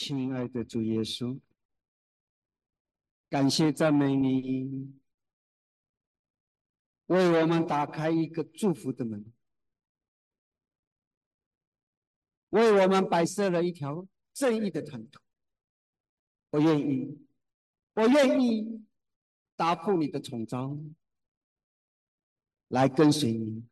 亲爱的主耶稣，感谢赞美你，为我们打开一个祝福的门，为我们摆设了一条正义的坦途。我愿意，我愿意答复你的宠召，来跟随你。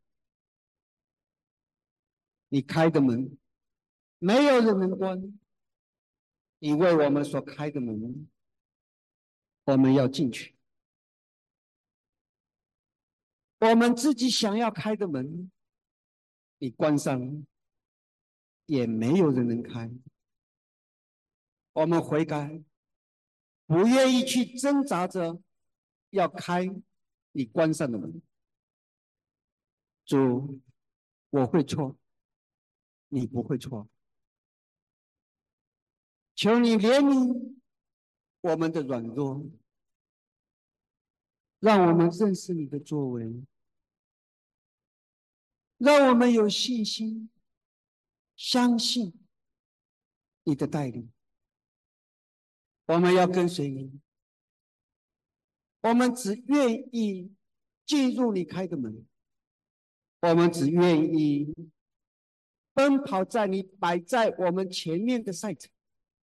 你开的门，没有人能关。你为我们所开的门，我们要进去。我们自己想要开的门，你关上，也没有人能开。我们悔改，不愿意去挣扎着要开你关上的门。主，我会错，你不会错。求你怜悯我们的软弱，让我们认识你的作为，让我们有信心，相信你的带领。我们要跟随你，我们只愿意进入你开的门，我们只愿意奔跑在你摆在我们前面的赛程。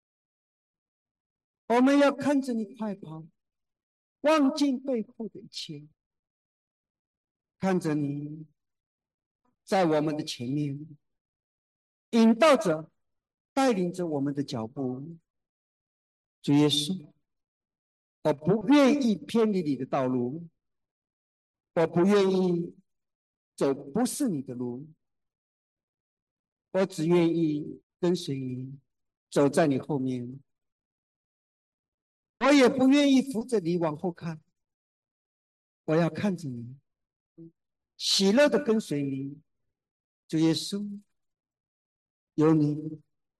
我们要看着你快跑，忘记背后的一切，看着你在我们的前面引导着、带领着我们的脚步。主耶稣，我不愿意偏离你的道路，我不愿意走不是你的路，我只愿意跟随你，走在你后面。我也不愿意扶着你往后看，我要看着你，喜乐的跟随你。主耶稣，有你，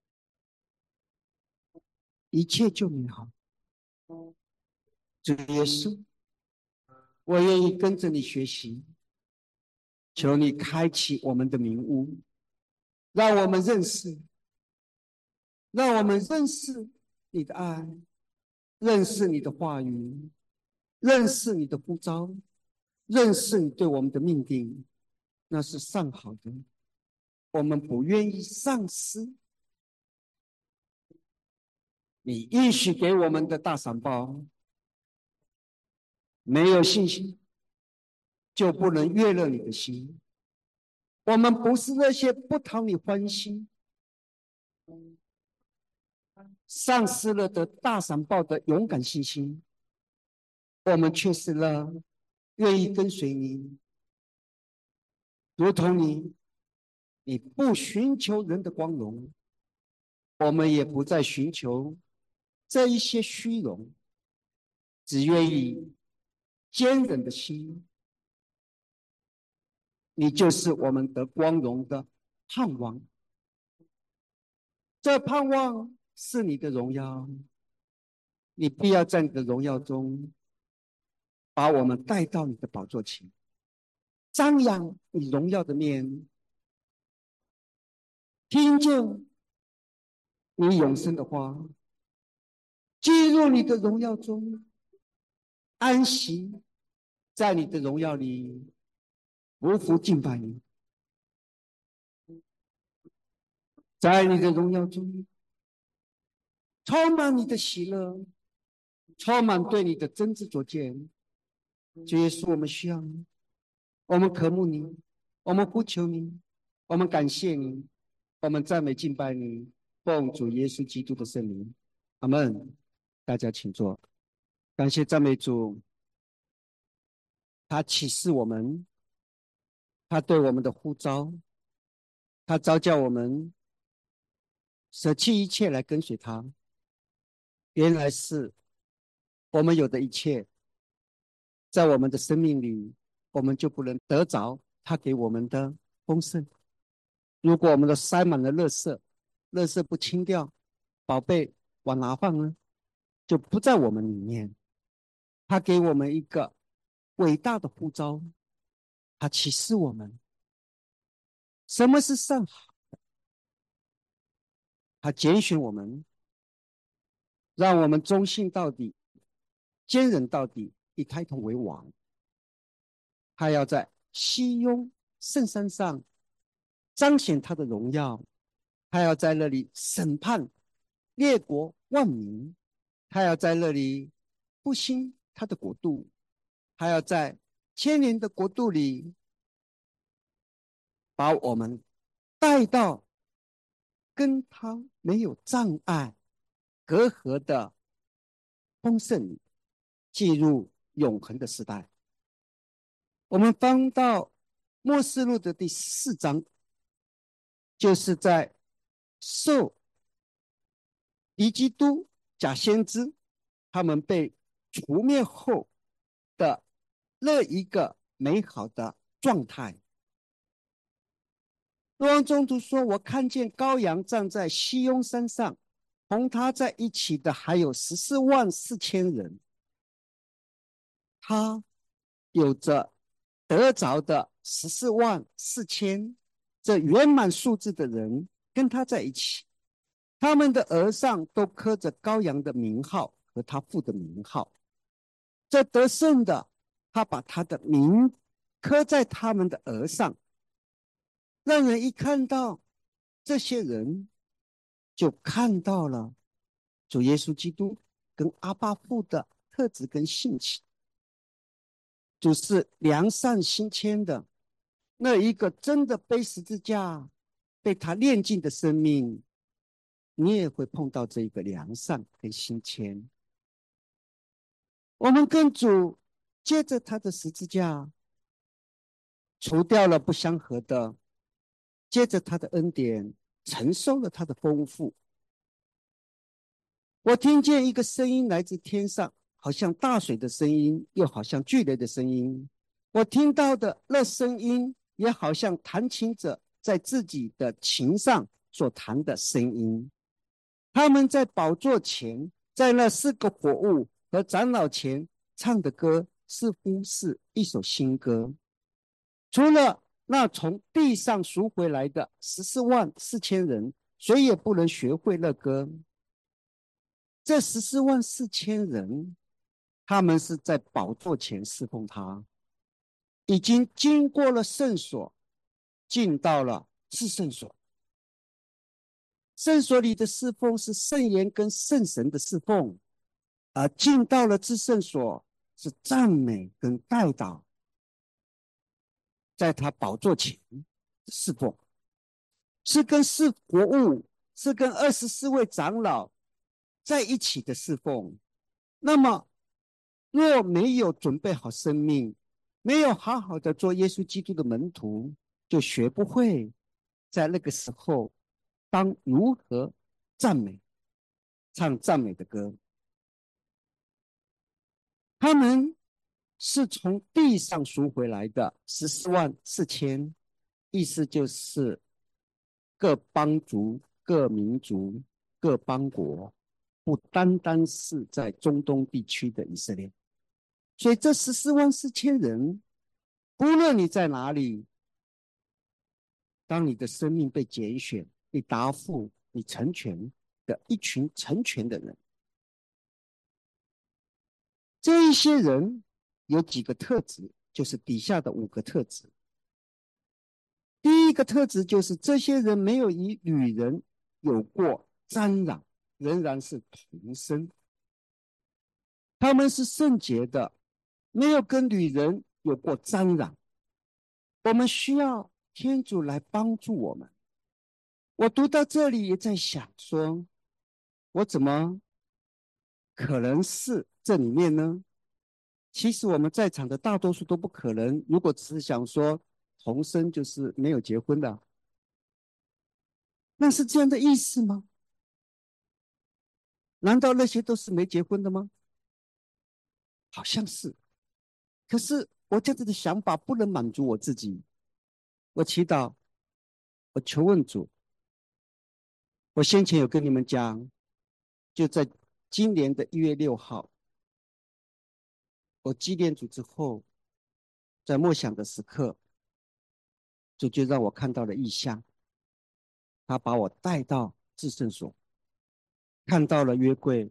一切就美好。主耶稣，我愿意跟着你学习，求你开启我们的明悟，让我们认识，让我们认识你的爱，认识你的话语，认识你的呼召，认识你对我们的命定，那是上好的。我们不愿意丧失你应许给我们的大赏报。没有信心，就不能悦乐你的心。我们不是那些不讨你欢心、丧失了的大赏报的勇敢信心，我们却是了愿意跟随你，如同你不寻求人的光荣，我们也不再寻求这一些虚荣，只愿意坚忍的心。你就是我们得光荣的盼望，这盼望是你的荣耀，你必要在你的荣耀中把我们带到你的宝座前，张扬你荣耀的面，听见你永生的话，进入你的荣耀中，安息在你的荣耀里，匍匐敬拜你，在你的荣耀中充满你的喜乐，充满对你的真知灼见。主耶稣，我们需要你，我们渴慕你，我们呼求你，我们感谢你，我们赞美敬拜你，奉主耶稣基督的圣名，阿们。大家请坐。感谢赞美主，他启示我们，他对我们的呼召，他召叫我们舍弃一切来跟随他。原来是我们有的一切，在我们的生命里，我们就不能得着他给我们的丰盛。如果我们都塞满了垃圾，垃圾不清掉，宝贝往哪放呢？就不在我们里面。他给我们一个伟大的呼召，他启示我们什么是上好，他拣选我们， 让我们忠信到底，坚忍到底，以他一同为王。他要在西雍圣山上彰显他的荣耀，他要在那里审判列国万民，他要在那里复兴他的国度，他要在千年的国度里把我们带到跟他没有障碍、隔阂的丰盛里，进入永恒的时代。我们翻到末世录的第14章，就是在受敌基督假先知他们被除灭后的那一个美好的状态。若望宗徒说，我看见羔羊站在西雍山上，同他在一起的还有144000人，他有着得着的144000这圆满数字的人跟他在一起，他们的额上都刻着羔羊的名号和他父的名号。这得胜的，他把他的名刻在他们的额上，让人一看到这些人，就看到了主耶稣基督跟阿爸父的特质跟性情。主是良善心谦的，那一个真的背十字架被他炼尽的生命，你也会碰到这一个良善跟心谦。我们跟主接着他的十字架，除掉了不相合的，接着他的恩典，承受了他的丰富。我听见一个声音来自天上，好像大水的声音，又好像巨雷的声音。我听到的那声音，也好像弹琴者在自己的琴上所弹的声音。他们在宝座前，在那4个活物和长老前唱的歌，似乎是一首新歌。除了那从地上赎回来的144000人，谁也不能学会那歌。这144000人，他们是在宝座前侍奉他，已经经过了圣所，进到了至圣所。圣所里的侍奉是圣言跟圣神的侍奉，而进到了至圣所是赞美跟代祷，在他宝座前侍奉，是跟4活物，是跟24位长老在一起的侍奉。那么若没有准备好生命，没有好好的做耶稣基督的门徒，就学不会在那个时候当如何赞美，唱赞美的歌。他们是从地上赎回来的144000，意思就是各邦族、各民族、各邦国，不单单是在中东地区的以色列。所以这144000人，不论你在哪里，当你的生命被拣选，你答复，你成全的一群成全的人。这一些人有几个特质，就是底下的5个特质。第一个特质就是这些人没有与女人有过沾染，仍然是童身。他们是圣洁的，没有跟女人有过沾染。我们需要天主来帮助我们。我读到这里也在想说，我怎么可能是这里面呢？其实我们在场的大多数都不可能。如果只是想说童身就是没有结婚的，那是这样的意思吗？难道那些都是没结婚的吗？好像是。可是我这样子的想法不能满足我自己。我祈祷，我求问主。我先前有跟你们讲，就在今年的1月6号，我祭奠主之后，在默想的时刻，主就让我看到了异象。他把我带到至圣所，看到了约柜，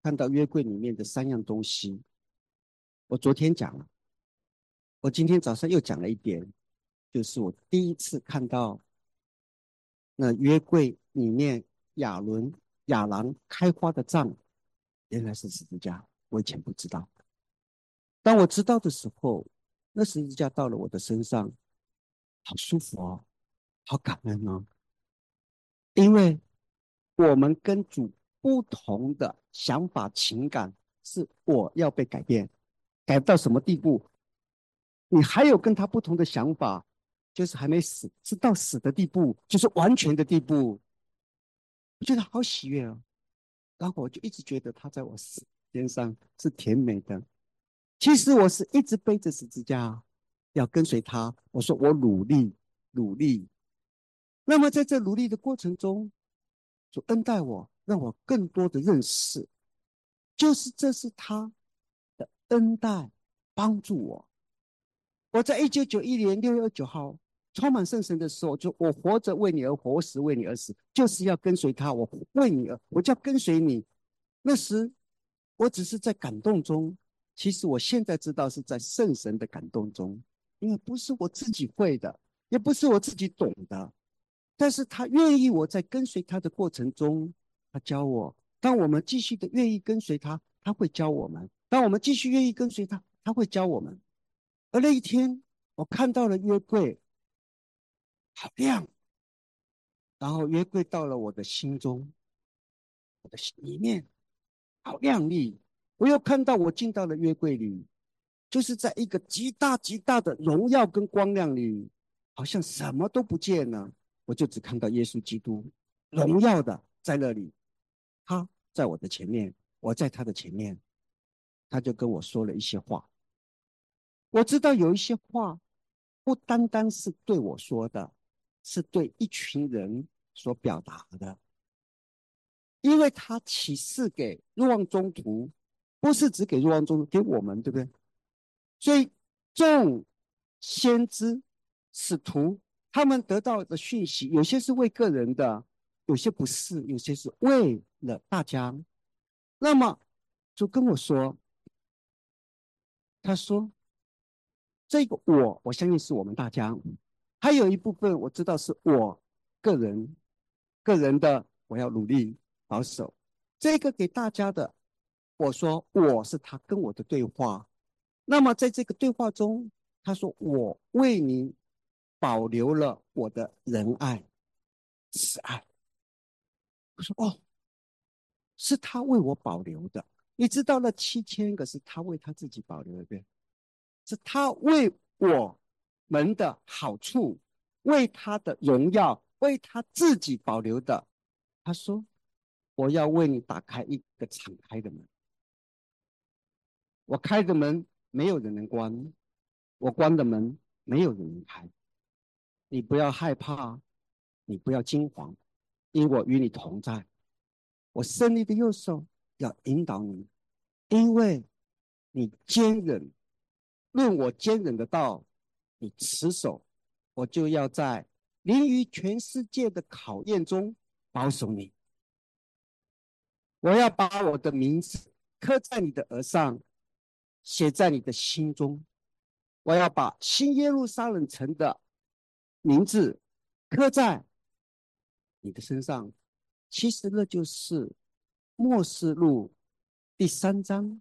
看到约柜里面的三样东西。我昨天讲了，我今天早上又讲了一点，就是我第一次看到那约柜里面亚兰开花的杖，原来是十字架，我以前不知道。当我知道的时候，那十字架到了我的身上，好舒服哦，好感恩哦。因为我们跟主不同的想法、情感，是我要被改变，改到什么地步？你还有跟他不同的想法，就是还没死，是到死的地步，就是完全的地步。我觉得好喜悦哦。然后我就一直觉得他在我肩上是甜美的。其实我是一直背着十字架，要跟随他。我说我努力，努力。那么在这努力的过程中，主恩待我，让我更多的认识，就是这是他的恩待，帮助我。我在1991年6月9号充满圣神的时候，就我活着为你而活，我死为你而死，就是要跟随他。我为你而，我就要跟随你。那时我只是在感动中，其实我现在知道是在圣神的感动中，因为不是我自己会的，也不是我自己懂的，但是他愿意我在跟随他的过程中，他教我。当我们继续的愿意跟随他，他会教我们；当我们继续愿意跟随他，他会教我们。而那一天，我看到了约柜，好亮，然后约柜到了我的心中，我的心里面好亮丽。我又看到我进到了约柜里，就是在一个极大极大的荣耀跟光亮里，好像什么都不见了，我就只看到耶稣基督荣耀的在那里，他在我的前面，我在他的前面，他就跟我说了一些话。我知道有一些话不单单是对我说的，是对一群人所表达的，因为他启示给若望宗徒，不是只给若望宗徒，给我们，对不对？所以众先知、使徒，他们得到的讯息，有些是为个人的，有些不是，有些是为了大家。那么就跟我说，他说这个我相信是我们大家，还有一部分我知道是我个人的，我要努力保守。这个给大家的，我说我是他跟我的对话。那么在这个对话中，他说我为你保留了我的仁爱、慈爱。我说哦，是他为我保留的。你知道那7000个是他为他自己保留的，对？是他为我们的好处，为他的荣耀，为他自己保留的。他说：“我要为你打开一个敞开的门，我开的门没有人能关，我关的门没有人能开。你不要害怕，你不要惊慌，因我与你同在。我胜利的右手要引导你，因为你坚忍，论我坚忍的道，你持守，我就要在临于全世界的考验中保守你。我要把我的名字刻在你的额上，写在你的心中。我要把新耶路撒冷城的名字刻在你的身上。其实那就是末世录第3章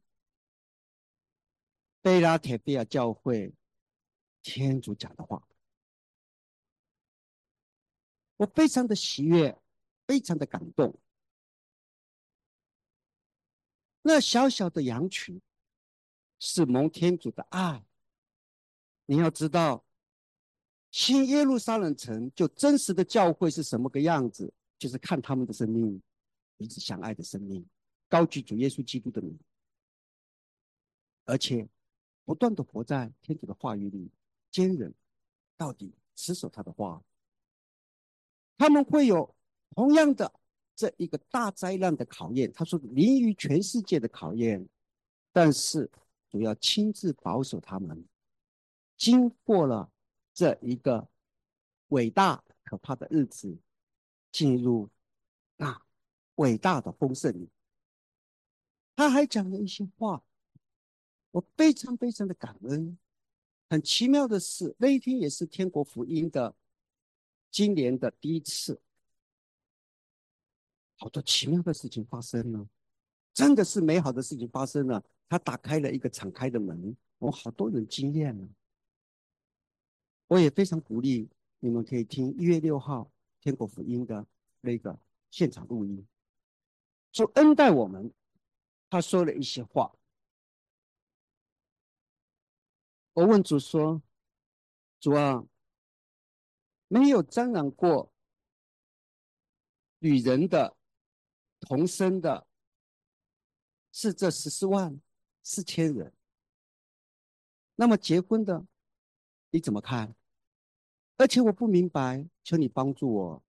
贝拉铁比亚教会天主讲的话。我非常的喜悦，非常的感动。那小小的羊群是蒙天主的爱。你要知道，新耶路撒冷城就真实的教会是什么个样子，就是看他们的生命，彼此相爱的生命，高举主耶稣基督的名，而且不断的活在天主的话语里，坚忍到底，持守他的话。他们会有同样的这一个大灾难的考验，他说临于全世界的考验，但是主要亲自保守他们，经过了这一个伟大可怕的日子，进入那伟大的丰盛里。 他还讲了一些话，我非常非常的感恩。很奇妙的是，那一天也是天国福音的今年的第一次，好多奇妙的事情发生了，真的是美好的事情发生了。他打开了一个敞开的门，我好多人惊艳了。我也非常鼓励你们可以听1月6号天国福音的那个现场录音。主恩待我们，他说了一些话。我问主说：主啊，没有沾染过女人的童生的，是这144000人。那么结婚的，你怎么看？而且我不明白，求你帮助我。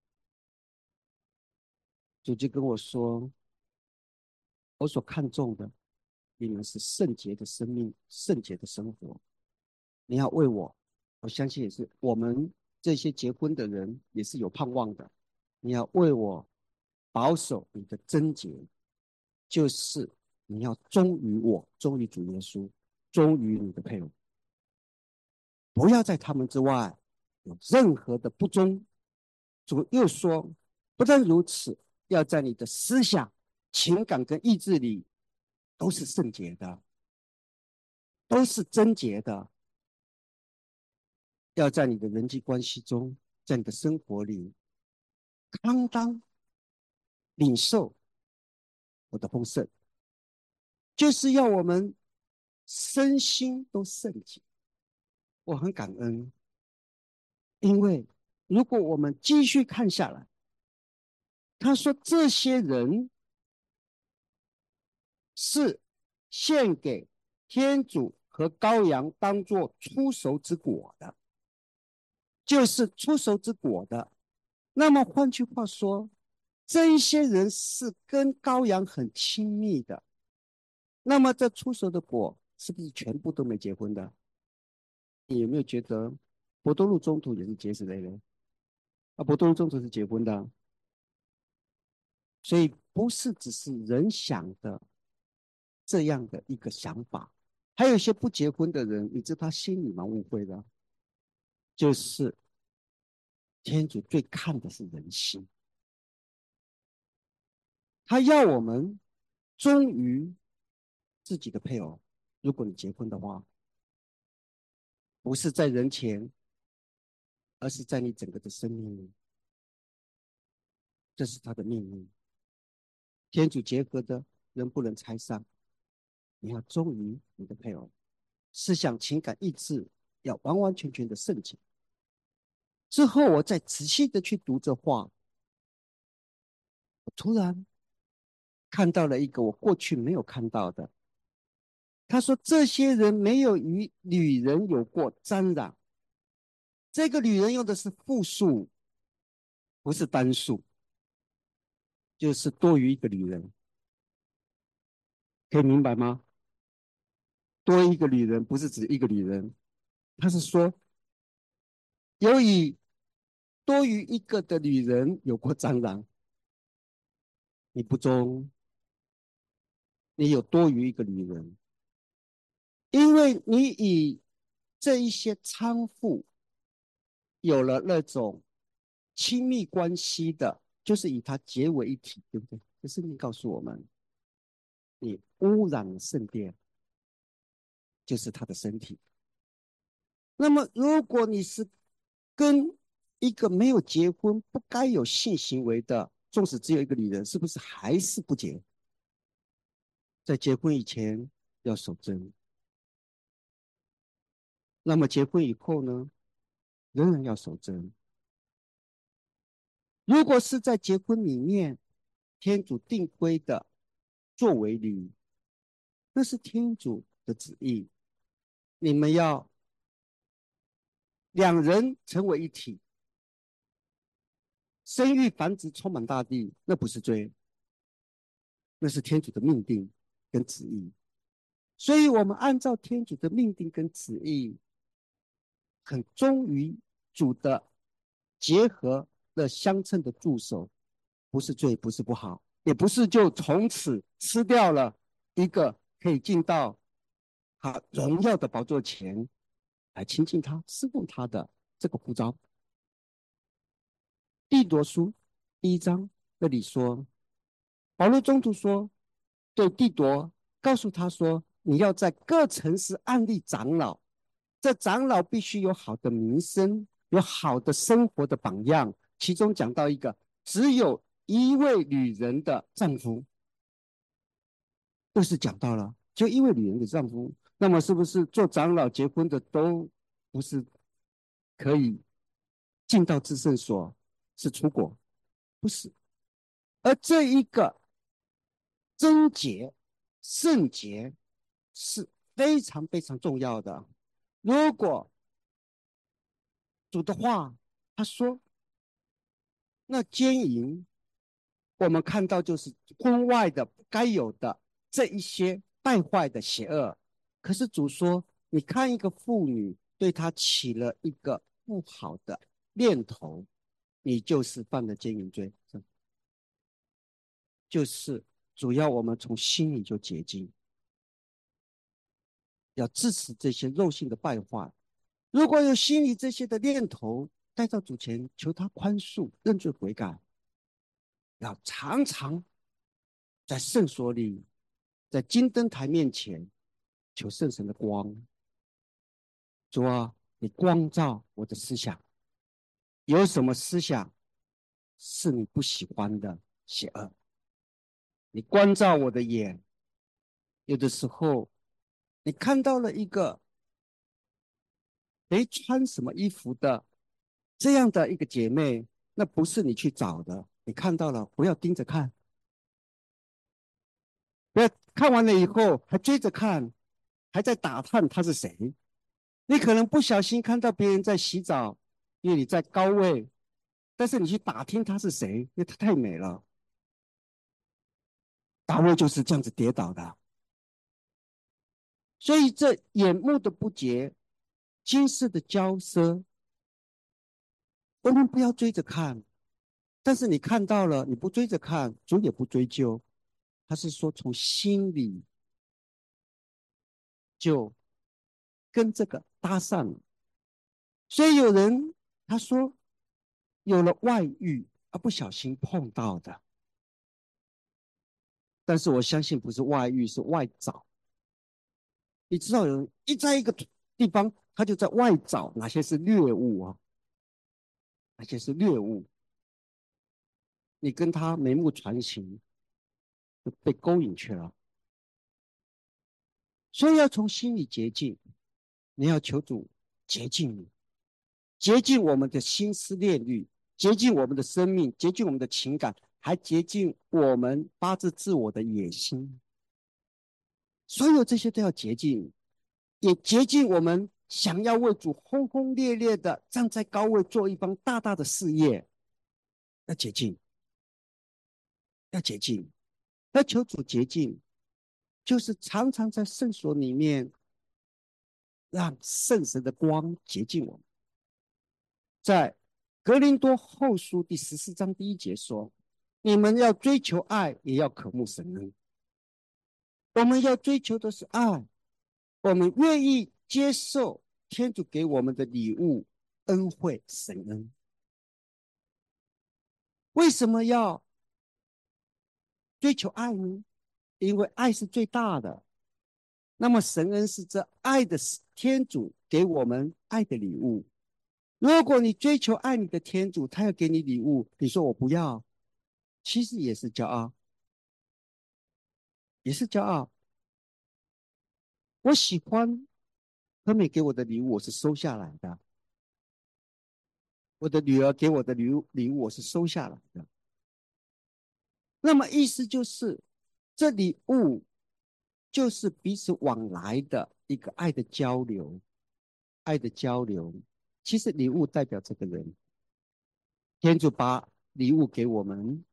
主就跟我说：我所看重的，你们是圣洁的生命，圣洁的生活。你要为我，我相信也是我们这些结婚的人也是有盼望的。你要为我保守你的贞洁，就是你要忠于我，忠于主耶稣，忠于你的配偶，不要在他们之外有任何的不忠。主又说，不但如此，要在你的思想、情感跟意志里都是圣洁的，都是贞洁的。要在你的人际关系中，在你的生活里，堪当领受我的丰盛，就是要我们身心都圣洁。我很感恩，因为如果我们继续看下来，他说这些人是献给天主和羔羊当作出熟之果的，就是出熟之果的。那么换句话说，这一些人是跟羔羊很亲密的。那么这出熟的果是不是全部都没结婚的？你有没有觉得博多禄宗徒也是结死类的？博多禄宗徒是结婚的，所以不是只是人想的这样的一个想法。还有一些不结婚的人，你知道他心里蛮误会的，就是天主最看的是人心，他要我们忠于自己的配偶。如果你结婚的话，不是在人前，而是在你整个的生命里，这是他的命令。天主结合的人不能拆散，你要忠于你的配偶，思想、情感、意志要完完全全的圣洁。之后，我再仔细的去读这话，我突然看到了一个我过去没有看到的。他说：这些人没有与女人有过沾染。这个女人用的是复数，不是单数，就是多于一个女人。可以明白吗？多一个女人不是指一个女人，他是说由于多于一个的女人有过沾染，你不忠，你有多于一个女人，因为你以这一些娼妇有了那种亲密关系的，就是以它结为一体，对不对？这圣经告诉我们，你污染了圣殿，就是他的身体。那么，如果你是跟一个没有结婚、不该有性行为的，纵使只有一个女人，是不是还是不结？在结婚以前要守贞，那么结婚以后呢，仍然要守贞。如果是在结婚里面，天主定规的作为礼，那是天主的旨意，你们要两人成为一体，生育繁殖，充满大地，那不是罪，那是天主的命定跟旨意。所以，我们按照天主的命定跟旨意，很忠于主的结合的相称的助手，不是罪，不是不好，也不是就从此吃掉了， 一个可以进到他荣耀的宝座前来亲近他、侍奉他的这个呼召。弟多书1章那里说，保罗中途说，对弟多告诉他说，你要在各城市安立长老，这长老必须有好的名声，有好的生活的榜样。其中讲到一个，只有一位女人的丈夫，就是讲到了，就一位女人的丈夫，那么是不是做长老结婚的都不是可以进到至圣所，是出国？不是。而这一个贞洁、圣洁是非常非常重要的。如果主的话，他说，那奸淫，我们看到就是婚外的不该有的这一些败坏的邪恶。可是主说，你看一个妇女对她起了一个不好的念头，你就是犯了奸淫罪。就是主要我们从心里就洁净，要制止这些肉性的败坏。如果有心里这些的念头，带到主前求他宽恕、认罪悔改，要常常在圣所里，在金灯台面前求圣神的光。主啊，你光照我的思想，有什么思想是你不喜欢的邪恶？你关照我的眼，有的时候你看到了一个没穿什么衣服的这样的一个姐妹，那不是你去找的，你看到了，不要盯着看，不要看完了以后还追着看，还在打探她是谁。你可能不小心看到别人在洗澡，因为你在高位，但是你去打听她是谁，因为她太美了。大卫就是这样子跌倒的，所以这眼目的不洁，今世的骄奢，我们不要追着看。但是你看到了，你不追着看，主也不追究。他是说从心里就跟这个搭上了。所以有人他说有了外遇而不小心碰到的，但是我相信不是外遇，是外找。你知道有人一在一个地方，他就在外找哪些是掠物啊，哪些是掠物。你跟他眉目传情，就被勾引去了。所以要从心里洁净，你要求主洁净你，洁净我们的心思念虑，洁净我们的生命，洁净我们的情感，还洁净我们发自自我的野心。所有这些都要洁净，也洁净我们想要为主轰轰烈烈的站在高位做一番大大的事业。要洁净，要洁净，要求主洁净，就是常常在圣所里面让圣神的光洁净我们。在格林多后书第14章第1节说：“你们要追求爱，也要渴慕神恩。”我们要追求的是爱，我们愿意接受天主给我们的礼物、恩惠、神恩。为什么要追求爱呢？因为爱是最大的。那么神恩是这爱的天主给我们爱的礼物。如果你追求爱你的天主，他要给你礼物，你说我不要，其实也是骄傲，也是骄傲。我喜欢和美给我的礼物，我是收下来的；我的女儿给我的礼物，我是收下来的。那么意思就是，这礼物就是彼此往来的一个爱的交流，爱的交流。其实礼物代表这个人，天主把礼物给我们，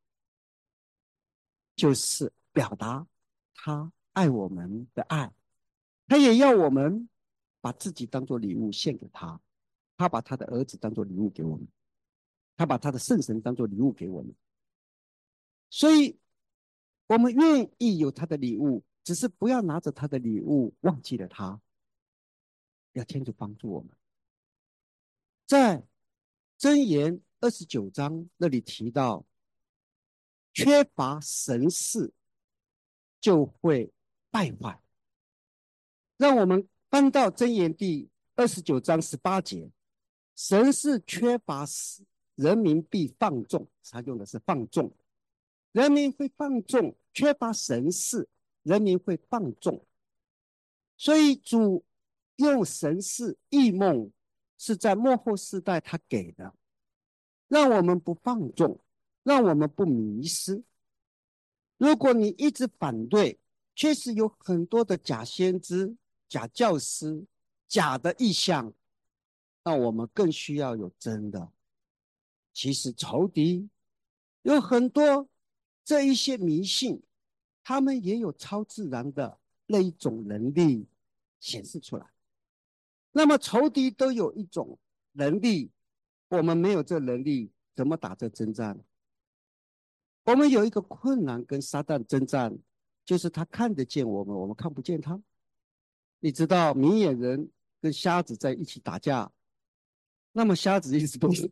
就是表达他爱我们的爱，他也要我们把自己当做礼物献给他。他把他的儿子当做礼物给我们，他把他的圣神当做礼物给我们，所以我们愿意有他的礼物， 只是不要拿着他的礼物忘记了他，要天主帮助我们。在箴言29章那里提到，缺乏神事就会败坏。让我们翻到箴言第29章18节，神事缺乏时，人民必放纵。他用的是放纵，人民会放纵，缺乏神事，人民会放纵。所以主用神事异梦是在末后世代他给的，让我们不放纵，让我们不迷失。如果你一直反对，确实有很多的假先知、假教师、假的意象，那我们更需要有真的。其实仇敌有很多这一些迷信，他们也有超自然的那一种能力显示出来。那么仇敌都有一种能力，我们没有这能力，怎么打这征战？我们有一个困难跟撒旦征战，就是他看得见我们，我们看不见他。你知道明眼人跟瞎子在一起打架，那么瞎子一直都是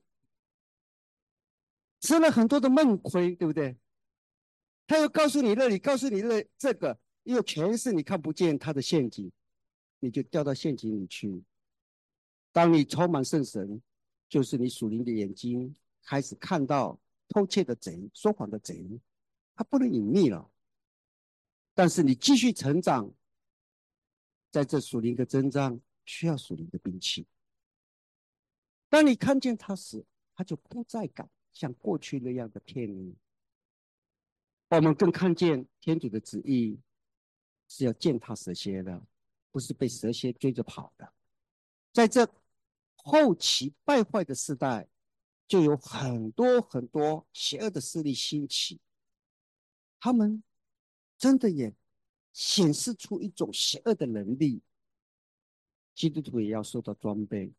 吃了很多的闷亏，对不对？他又告诉你那里，告诉你那这个，因为全是你看不见他的陷阱，你就掉到陷阱里去。当你充满圣神，就是你属灵的眼睛开始看到偷窃的贼、说谎的贼，他不能隐秘了。但是你继续成长，在这属灵的征战需要属灵的兵器。当你看见他时，他就不再敢像过去那样的骗你。我们更看见天主的旨意是要践踏蛇蝎的，不是被蛇蝎追着跑的。在这后期败坏的时代，就有很多很多邪恶的势力兴起，他们真的也显示出一种邪恶的能力。基督徒也要受到装备，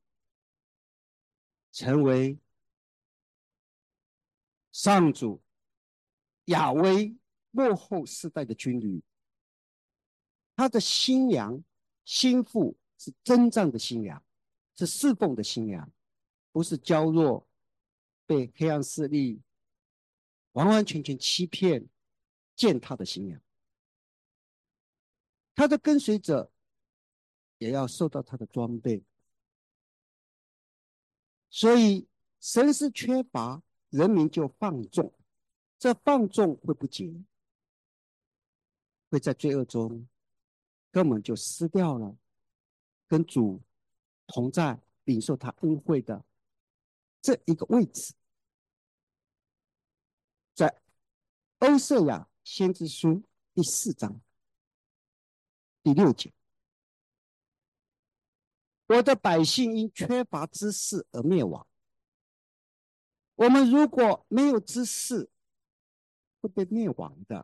成为上主亚威末后世代的军旅。他的新娘心腹是征战的新娘，是侍奉的新娘，不是娇弱被黑暗势力完完全全欺骗践踏的新娘。他的跟随者也要受到他的装备。所以神是缺乏，人民就放纵，这放纵会不洁，会在罪恶中根本就失掉了跟主同在领受他恩惠的这一个位置。在欧瑟亚先知书第4章第6节，我的百姓因缺乏知识而灭亡。我们如果没有知识，会被灭亡的。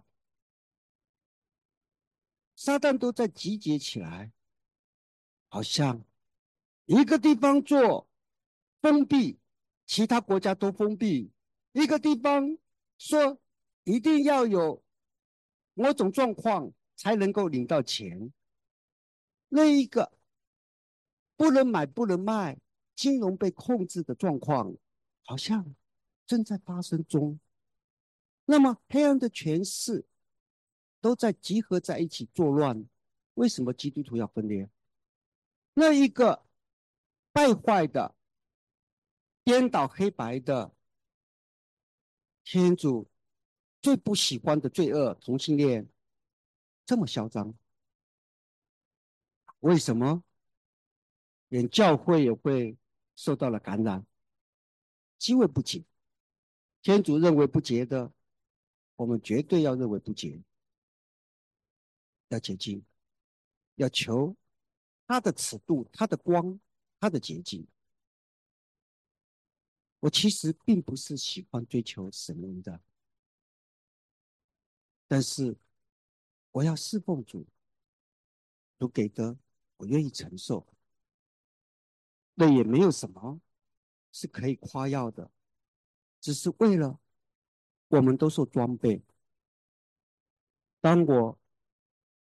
撒旦都在集结起来，好像一个地方做封闭，其他国家都封闭；一个地方说一定要有某种状况才能够领到钱，那一个不能买不能卖，金融被控制的状况，好像正在发生中。那么黑暗的权势都在集合在一起作乱，为什么基督徒要分裂？那一个败坏的、颠倒黑白的天主最不喜欢的罪恶同性恋这么嚣张，为什么连教会也会受到了感染？极为不解。天主认为不洁的，我们绝对要认为不洁，要洁净，要求他的尺度、他的光、他的洁净。我其实并不是喜欢追求神灵的，但是我要侍奉主，主给的我愿意承受，那也没有什么是可以夸耀的，只是为了我们都受装备。当我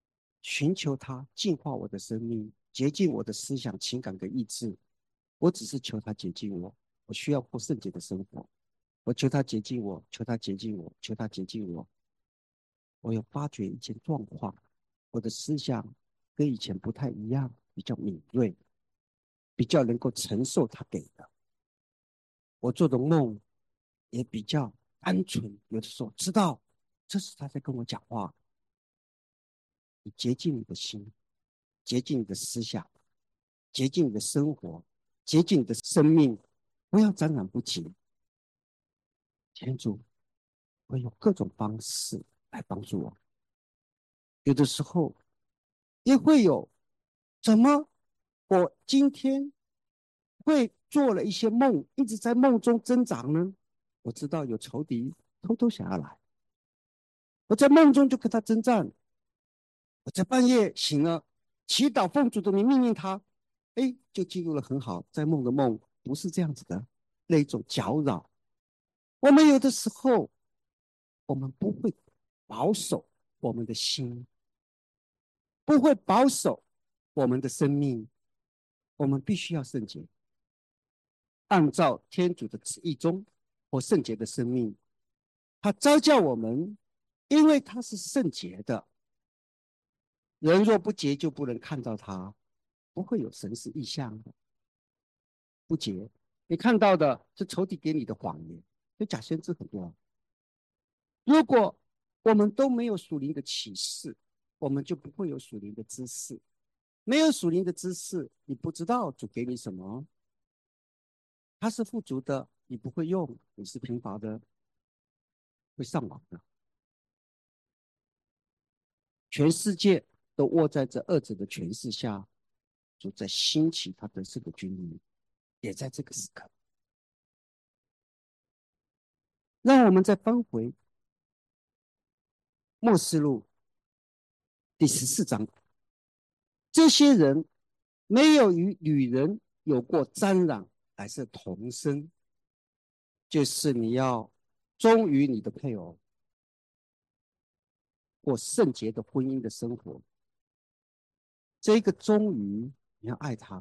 寻求他净化我的生命，洁净我的思想、情感跟意志。我只是求他洁净我，我需要过圣洁的生活。我求他洁净我，求他洁净我，求他洁净我。我有发觉一件状况，我的思想跟以前不太一样，比较敏锐，比较能够承受他给的。我做的梦也比较单纯，有的时候知道这是他在跟我讲话。你洁净你的心，洁净你的思想，洁净你的生活，洁净你的生命，不要沾染不洁。天主会有各种方式来帮助我，有的时候也会有，怎么我今天会做了一些梦，一直在梦中挣扎呢？我知道有仇敌偷偷想要来，我在梦中就跟他征战，我在半夜醒了，祈祷奉主的名命令他，哎，就进入了很好，在梦的梦不是这样子的那种搅扰。我们有的时候，我们不会保守我们的心，不会保守我们的生命，我们必须要圣洁，按照天主的旨意中或圣洁的生命。他召叫我们，因为他是圣洁的，人若不洁，就不能看到他，不会有神是异象的。不洁，你看到的是仇敌给你的谎言，有假先知很多。如果我们都没有属灵的启示，我们就不会有属灵的知识。没有属灵的知识，你不知道主给你什么，他是富足的，你不会用，你是贫乏的，会上网的。全世界都握在这二者的权势下，主在兴起他的这个军营，也在这个时刻。让我们再翻回末世录第14章，这些人没有与女人有过沾染，乃是同生，就是你要忠于你的配偶，过圣洁的婚姻的生活。这个忠于你要爱他，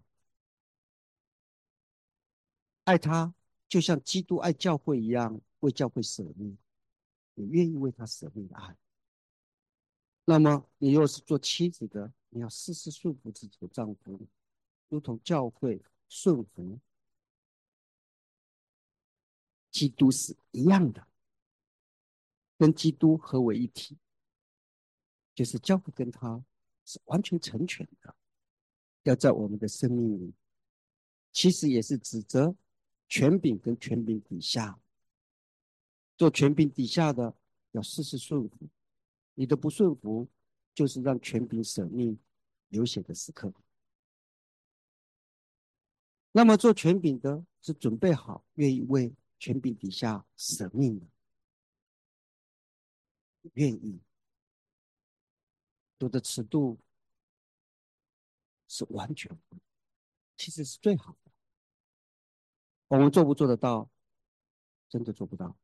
爱他就像基督爱教会一样，为教会舍命，你愿意为他舍命的爱。那么你若是做妻子的，你要事事顺服自己的丈夫，如同教会顺服基督是一样的，跟基督合为一体，就是教会跟他是完全成全的，要在我们的生命里，其实也是指责权柄跟权柄底下，做权柄底下的要事事顺服，你的不顺服就是让权柄舍命流血的时刻。那么做权柄的是准备好愿意为权柄底下舍命的，愿意主的尺度是完全，其实是最好的。我们做不做得到？真的做不到，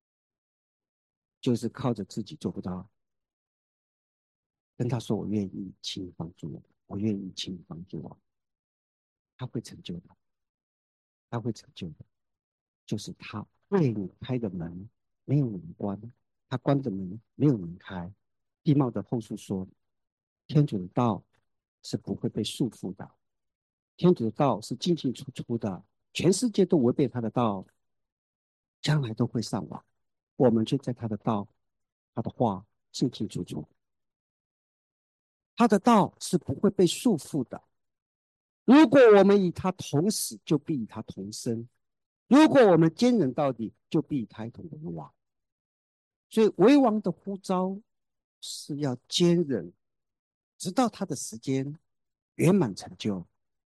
就是靠着自己做不到。跟他说我愿意，请你帮助我，我愿意，请你帮助我，他会成就的，他会成就的。就是他为你开的门，没有人关；他关的门，没有人开。地貌的后书说，天主的道是不会被束缚的，天主的道是进进出出的，全世界都违背他的道，将来都会上网。我们就在他的道、他的话进进出出。他的道是不会被束缚的。如果我们与他同死，就必与他同生；如果我们坚忍到底，就必与他一同为王。所以为王的呼召是要坚忍，直到他的时间圆满成就。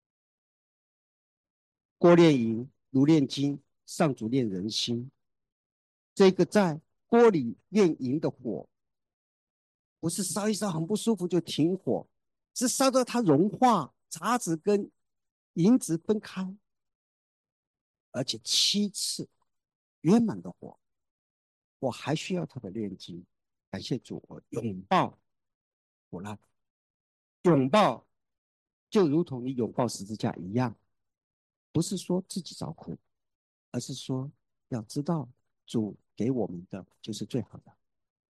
锅炼银，炉炼金，上主炼人心。这个在锅里炼银的火，不是烧一烧很不舒服就停火，是烧到它融化，杂质跟银子分开，而且7次圆满的火，我还需要它的炼金。感谢主，我拥抱苦难， 拥抱就如同你拥抱十字架一样，不是说自己找苦，而是说要知道主给我们的就是最好的。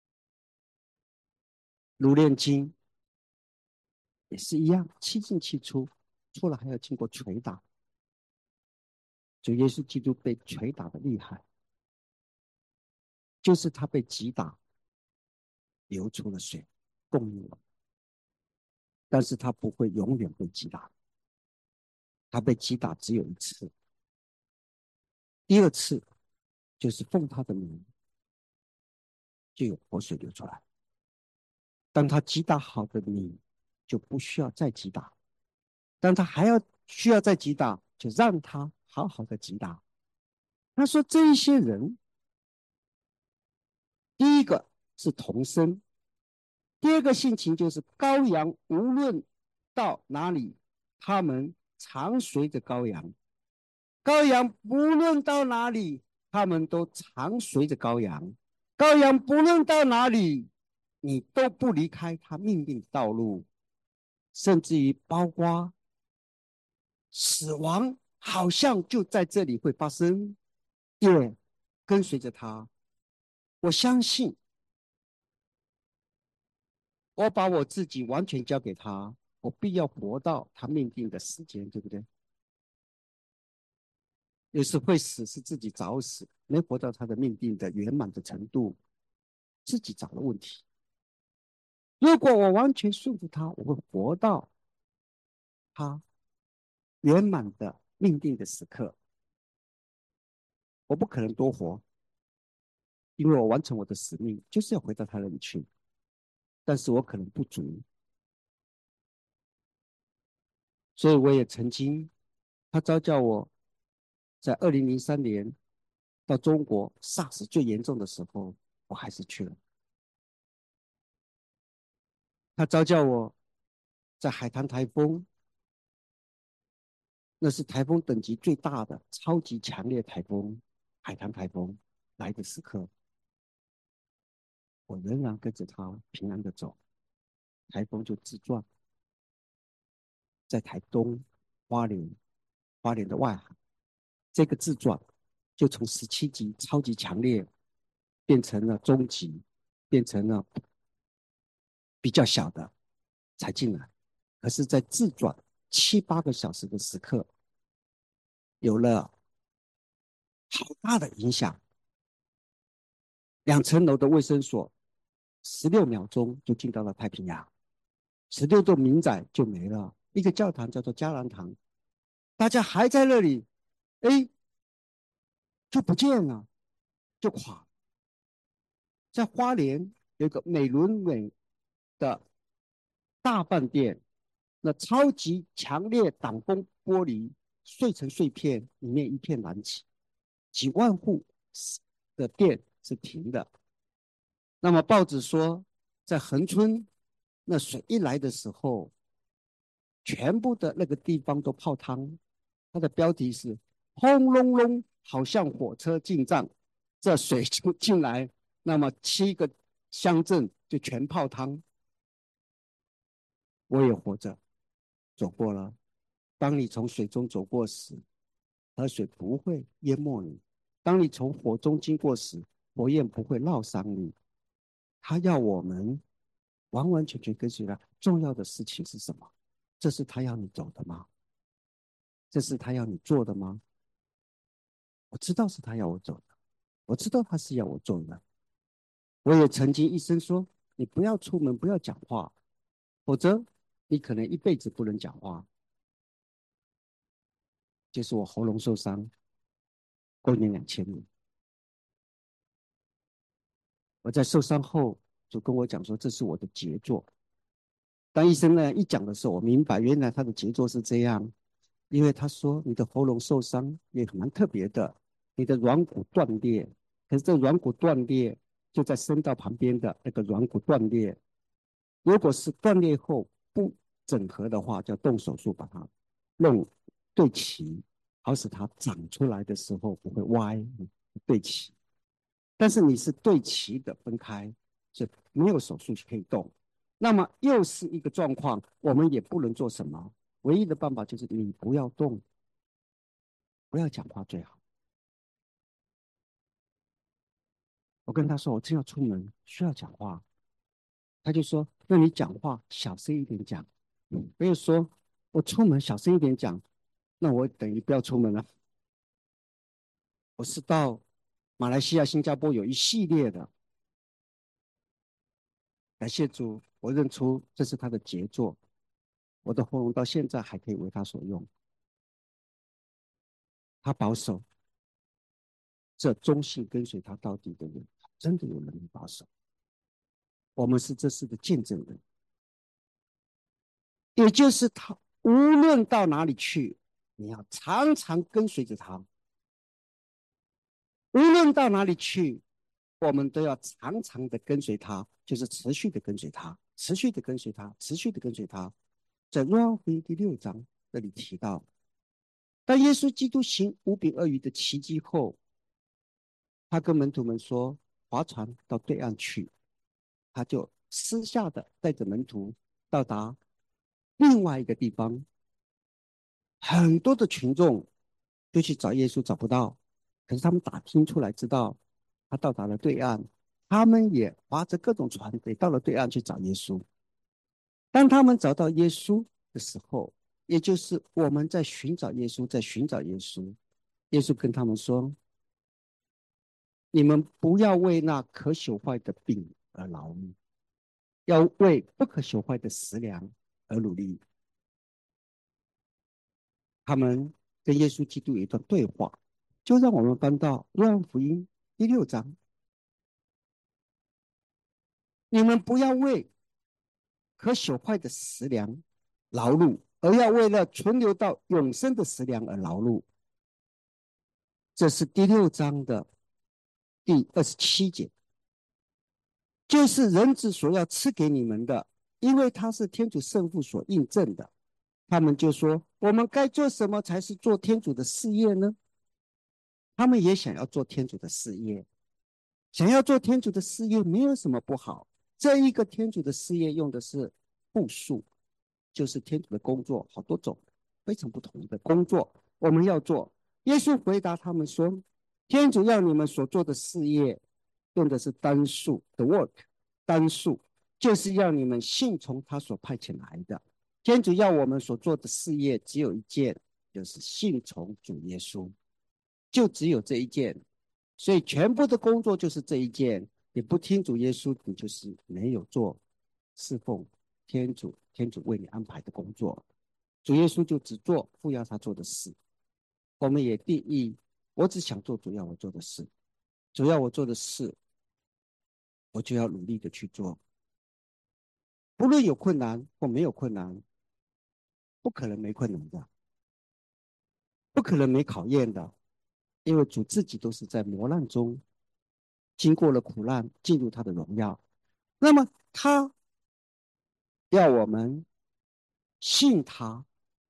如炼金也是一样，七进七出，出了还要经过捶打。主耶稣基督被捶打的厉害，就是他被击打，流出了水，供应了。但是他不会永远被击打，他被击打只有一次，第二次就是奉他的名，就有活水流出来。当他击打好的你，就不需要再击打；当他还要需要再击打，就让他好好的击打。他说这一些人，第一个是童生，第二个性情就是羔羊，无论到哪里，他们常随着羔羊。羔羊不论到哪里，他们都常随着羔羊。羔羊不论到哪里，你都不离开他命定的道路，甚至于包括死亡，好像就在这里会发生，也跟随着他。我相信，我把我自己完全交给他，我必要活到他命定的时间，对不对？有时会死是自己找死，没活到他的命定的圆满的程度，自己找了问题。如果我完全顺服他，我会活到他圆满的命定的时刻。我不可能多活，因为我完成我的使命就是要回到他那里去。但是我可能不足，所以我也曾经，他召叫我在2003年到中国 SARS 最严重的时候，我还是去了。他召叫我在海棠台风，那是台风等级最大的超级强烈台风，海棠台风来的时刻，我仍然跟着他平安的走，台风就自转，在台东、花莲、花莲的外海，这个自转就从17级超级强烈变成了中级，变成了比较小的才进来。可是，在自转7、8个小时的时刻，有了好大的影响。2层楼的卫生所16秒钟就进到了太平洋，16座民宅就没了。一个教堂叫做迦南堂，大家还在那里，哎，就不见了，就垮了。在花莲有一个美轮美的大饭店，那超级强烈挡风玻璃碎成碎片，里面一片蓝旗，几万户的店是停的。那么报纸说，在恒春，那水一来的时候，全部的那个地方都泡汤。它的标题是轰隆隆，好像火车进站，这水就进来，那么7个乡镇就全泡汤。我也活着走过了。当你从水中走过时，河水不会淹没你；当你从火中经过时，火焰不会烙伤你。他要我们完完全全跟随他。重要的事情是什么？这是他要你走的吗？这是他要你做的吗？我知道是他要我走的，我知道他是要我做的。我也曾经医生说，你不要出门，不要讲话，否则你可能一辈子不能讲话。就是我喉咙受伤，公元2000年，我在受伤后就跟我讲说，这是我的杰作。当医生呢一讲的时候，我明白原来他的杰作是这样，因为他说你的喉咙受伤也蛮特别的，你的软骨断裂，可是这软骨断裂就在声道旁边的那个软骨断裂，如果是断裂后不整合的话，就要动手术把它弄对齐，好使它长出来的时候不会歪，对齐。但是你是对齐的分开，是没有手术可以动。 那么又是一个状况，我们也不能做什么，唯一的办法就是你不要动，不要讲话最好。我跟他说我正要出门，需要讲话，他就说那你讲话小声一点讲，没有说我出门小声一点讲，那我等于不要出门了。我是到马来西亚、新加坡有一系列的，感谢主，我认出这是他的杰作，我的喉咙到现在还可以为他所用。他保守，这忠心跟随他到底的人，真的有能力保守。我们是这事的见证人，也就是他无论到哪里去，你要常常跟随着他。无论到哪里去，我们都要常常的跟随他，就是持续的跟随他，持续的跟随他，持续的跟随他。在约翰福音第6章这里提到，当耶稣基督行5饼2鱼的奇迹后，他跟门徒们说：划船到对岸去。他就私下的带着门徒到达另外一个地方，很多的群众就去找耶稣，找不到，可是他们打听出来，知道他到达了对岸，他们也划着各种船得到了对岸去找耶稣。当他们找到耶稣的时候，也就是我们在寻找耶稣，在寻找耶稣。耶稣跟他们说：你们不要为那可朽坏的饼而劳碌，要为不可朽坏的食粮而努力。他们跟耶稣基督有一段对话，就让我们翻到约翰福音第6章。你们不要为可朽坏的食粮劳碌，而要为了存留到永生的食粮而劳碌。这是第6章的第27节，就是人子所要赐给你们的，因为他是天主圣父所印证的。他们就说：我们该做什么才是做天主的事业呢？他们也想要做天主的事业，想要做天主的事业没有什么不好。这一个天主的事业用的是复数，就是天主的工作，好多种非常不同的工作我们要做。耶稣回答他们说：天主要你们所做的事业用的是单数的 work， 单数就是要你们信从他所派遣来的。天主要我们所做的事业只有一件，就是信从主耶稣，就只有这一件。所以全部的工作就是这一件。你不听主耶稣，你就是没有做侍奉天主，天主为你安排的工作。主耶稣就只做父要他做的事。我们也定义，我只想做主要我做的事，主要我做的事，我就要努力的去做，不论有困难或没有困难，不可能没困难的，不可能没考验的，因为主自己都是在磨难中经过了苦难，进入他的荣耀。那么他要我们信他，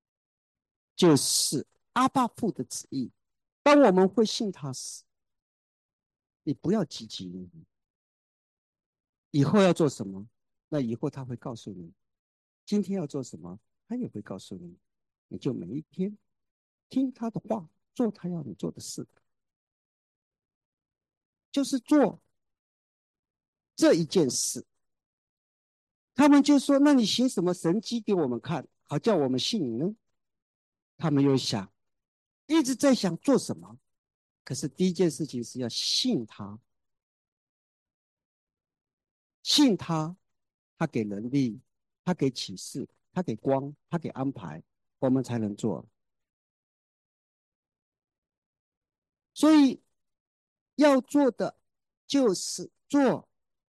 就是阿爸父的旨意。当我们会信他时，你不要积极，以后要做什么，那以后他会告诉你；今天要做什么，他也会告诉你。你就每一天听他的话，做他要你做的事，就是做这一件事。他们就说：那你行什么神迹给我们看，好叫我们信你呢？他们又想，一直在想做什么。可是第一件事情是要信他，信他，他给能力，他给启示，他给光，他给安排，我们才能做。所以要做的就是做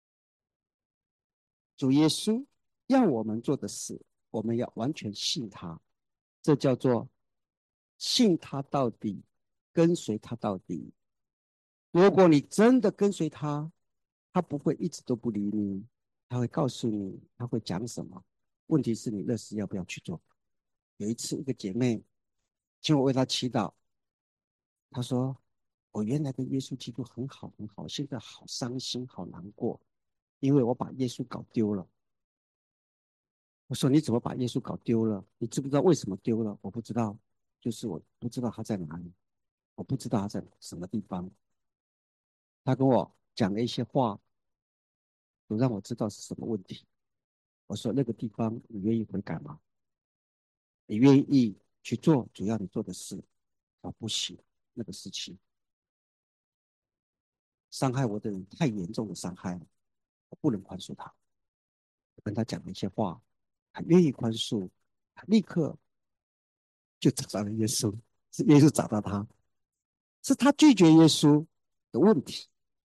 主耶稣要我们做的事，我们要完全信他，这叫做信他到底，跟随他到底。如果你真的跟随他，他不会一直都不理你，他会告诉你他会讲什么。问题是你那时要不要去做？有一次，一个姐妹请我为她祈祷，她说：我原来跟耶稣基督很好很好，现在好伤心好难过，因为我把耶稣搞丢了。 我说你怎么把耶稣搞丢了？你知不知道为什么丢了？我不知道，就是我不知道他在哪里，我不知道他在什么地方。他跟我讲了一些话，有让我知道是什么问题。我说那个地方你愿意悔改吗？你愿意去做主要你做的事，而不行那个事情伤害我的人太严重的伤害了，我不能宽恕他。我跟他讲了一些话，他愿意宽恕，他立刻就找到了耶稣，是耶稣找到他，是他拒绝耶稣的问题。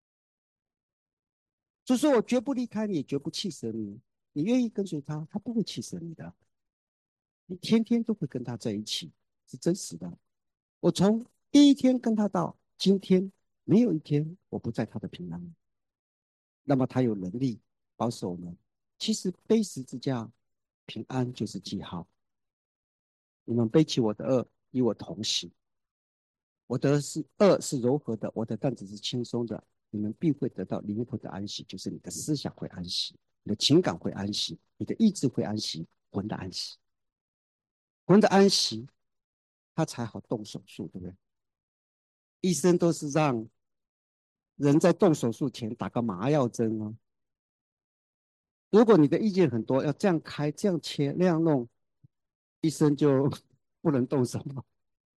就说我绝不离开你，也绝不弃舍你。你愿意跟随他，他不会弃舍你的。你天天都会跟他在一起，是真实的。我从第一天跟他到今天，没有一天我不在他的平安。那么他有能力保守我们。其实背十字架，平安就是记号。你们背起我的恶，与我同行。我的恶是柔和的，我的担子是轻松的。你们必会得到灵魂的安息，就是你的思想会安息，你的情感会安息，你的意志会安息，魂的安息。魂的安息，他才好动手术，对不对？医生都是让人在动手术前打个麻药针啊。如果你的意见很多，要这样开、这样切、那样弄，医生就不能动什么。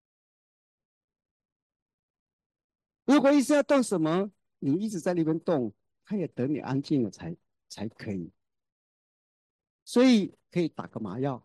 如果医生要动什么，你一直在那边动，他也等你安静了才可以。所以可以打个麻药，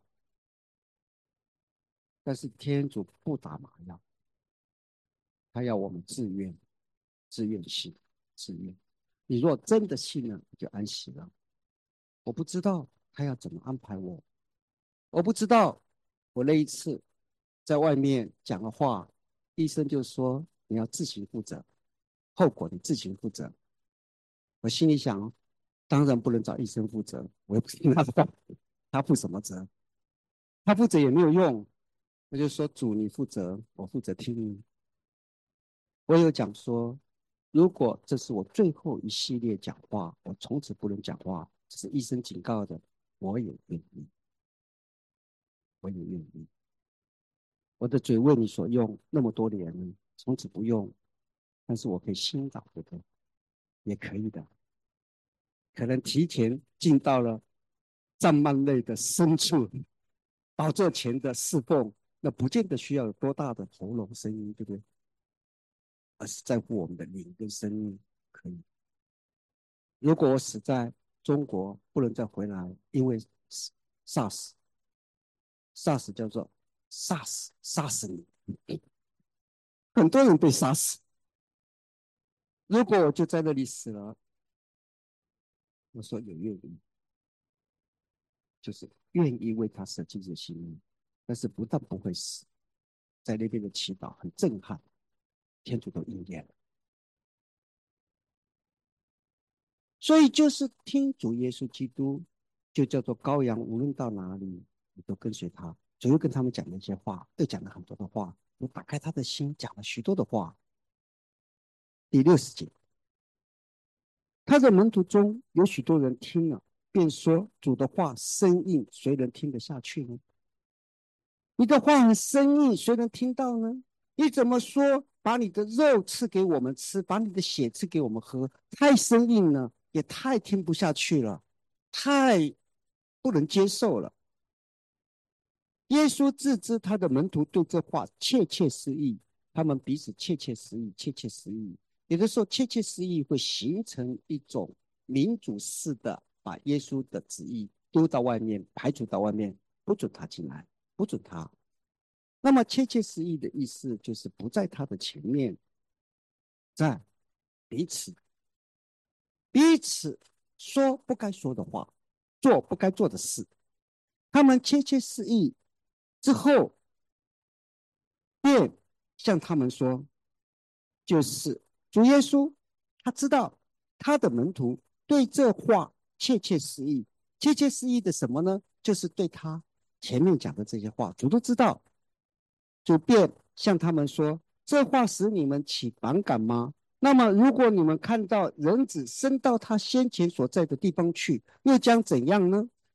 但是天主不打麻药，他要我们自愿、自愿信、自愿。你若真的信了，你就安息了。我不知道他要怎么安排我，我不知道我那一次在外面讲了话，医生就说你要自行负责，后果你自行负责。我心里想，当然不能找医生负责，我也不听他的，他负什么责？他负责也没有用。我就说主你负责，我负责听你。我有讲说，如果这是我最后一系列讲话，我从此不能讲话，这是医生警告的，我也愿意，我也愿意。我的嘴为你所用那么多年，从此不用，但是我可以新找，对不对？也可以的，可能提前进到了藏曼类的深处，宝座前的侍奉，那不见得需要有多大的喉咙声音，对不对？而是在乎我们的灵跟生命，可以。如果我死在中国，不能再回来，因为 SARS 叫做 SARS， 杀死你，很多人被杀死。如果我就在那里死了，我说有愿意，就是愿意为他舍弃这性命，但是不但不会死，在那边的祈祷很震撼，天主都应验了。所以就是听主耶稣基督，就叫做羔羊，无论到哪里，你都跟随他。主又跟他们讲了一些话，又讲了很多的话，我打开他的心，讲了许多的话。第60节，他的门徒中有许多人听了，便说主的话生硬，谁能听得下去呢？你的话很生硬，谁能听到呢？你怎么说把你的肉赐给我们吃，把你的血赐给我们喝？太生硬了，也太听不下去了，太不能接受了。耶稣自知他的门徒对这话窃窃私语，他们彼此窃窃私语，窃窃私语。有的时候窃窃私语会形成一种民主式的把耶稣的旨意丢到外面，排除到外面，不准他进来，不准他。那么窃窃私语的意思就是不在他的前面，在彼此说不该说的话，做不该做的事。他们窃窃私语之后，便向他们说，就是主耶稣，他知道他的门徒对这话窃窃私语，窃窃私语的什么呢？就是对他前面讲的这些话，主都知道，主便向他们说：这话使你们起反感吗？那么，如果你们看到人子升到他先前所在的地方去，又将怎样呢？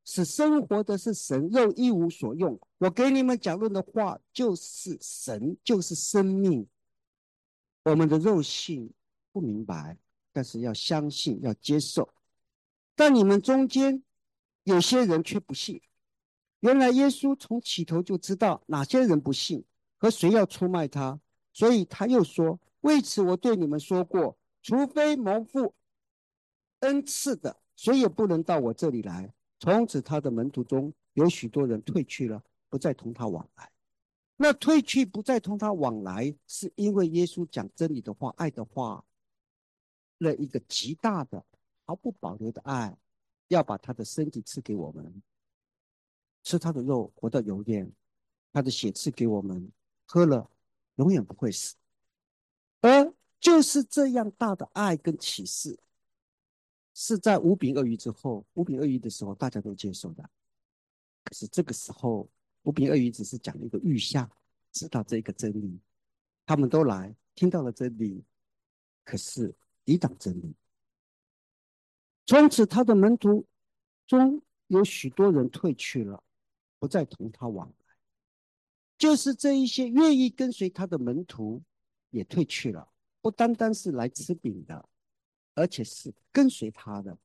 使生活的是神，肉一无所用。我给你们讲论的话，就是神，就是生命。我们的肉性不明白，但是要相信，要接受。但你们中间有些人却不信。原来耶稣从起头就知道哪些人不信和谁要出卖他，所以他又说：为此我对你们说过，除非蒙父恩赐的，谁也不能到我这里来。从此他的门徒中有许多人退去了，不再同他往来。那退去不再同他往来，是因为耶稣讲真理的话、爱的话，了一个极大的、毫不保留的爱，要把他的身体赐给我们，吃他的肉，活得永远；他的血赐给我们，喝了永远不会死。而就是这样大的爱跟启示，是在五饼二鱼之后，五饼二鱼的时候，大家都接受的。可是这个时候，五饼二鱼只是讲了一个预象，知道这个真理，他们都来听到了真理，可是抵挡真理。从此，他的门徒中有许多人退去了，不再同他往来。就是这一些愿意跟随他的门徒也退去了，不单单是来吃饼的，而且是跟随他的。